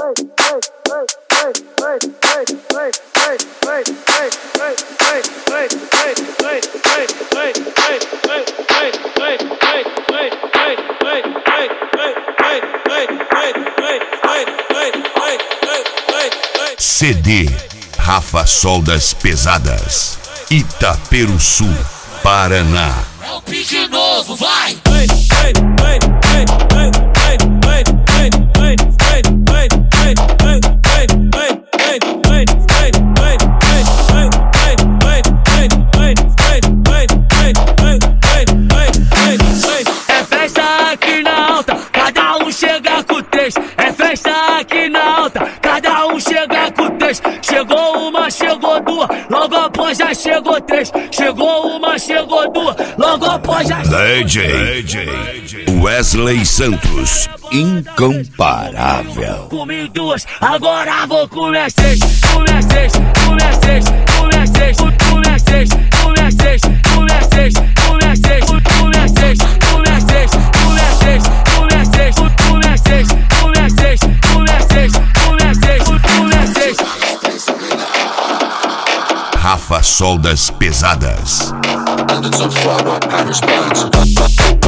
CD Rafa Soldas Pesadas, Itaperuçu, Paraná. É o pique novo, vai! É festa aqui na alta, cada um chega com três. É festa aqui na alta, cada um chega com três. Chegou uma, chegou duas, logo após já chegou três. Chegou uma, chegou duas, logo após já DJ Wesley Santos, incomparável. comi duas, agora vou comer seis. Comer seis, comer seis, comer seis, comer seis, comer seis, comer seis, comer seis, comer seis, comer seis, comer seis, comer seis, comer seis, comer seis, comer seis, comer seis, comer seis. Rafa Soldas Pesadas. And it's on fire, I respect.